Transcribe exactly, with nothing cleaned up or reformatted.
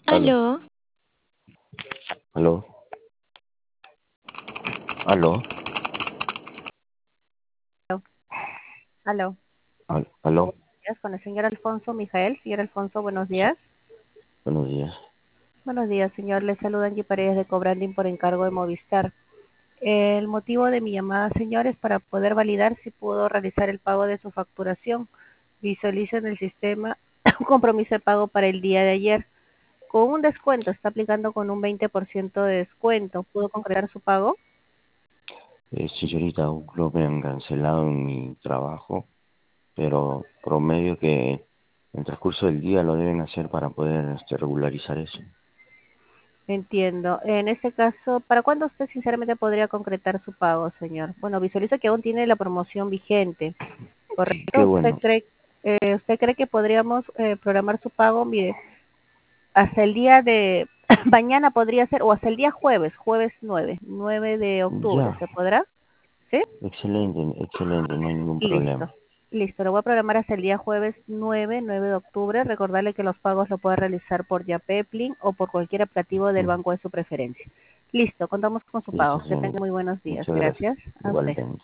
Aló, Aló, aló, aló, Aló, al- aló, días con el señor Alfonso Mijael. Señor Alfonso, buenos días. buenos días. Buenos días, señor. Le saludan Angie Paredes de Cobranding por encargo de Movistar. El motivo de mi llamada, señor, es para poder validar si pudo realizar el pago de su facturación. Visualizo en el sistema un compromiso de pago para el día de ayer. Con un descuento, está aplicando con un veinte por ciento de descuento. ¿Pudo concretar su pago? Eh, sí, señorita, creo que me han cancelado en mi trabajo, pero promedio que en el transcurso del día lo deben hacer para poder este, regularizar eso. Entiendo. En este caso, ¿para cuándo usted sinceramente podría concretar su pago, señor? Bueno, visualizo que aún tiene la promoción vigente, Qué ¿correcto? ¿Usted bueno, cree, eh, usted cree que podríamos eh, programar su pago? Mire, hasta el día de mañana podría ser, o hasta el día jueves, jueves nueve, nueve de octubre, ya, ¿se podrá? ¿Sí? excelente, excelente, no hay ningún Listo. problema. Listo, lo voy a programar hasta el día jueves nueve, nueve de octubre. Recordarle que los pagos lo puede realizar por Yapepling o por cualquier aplicativo del Mm, banco de su preferencia. Listo, contamos con su Listo, pago. Que señorita, tenga muy buenos días. muchas gracias, Gracias a usted. igualmente.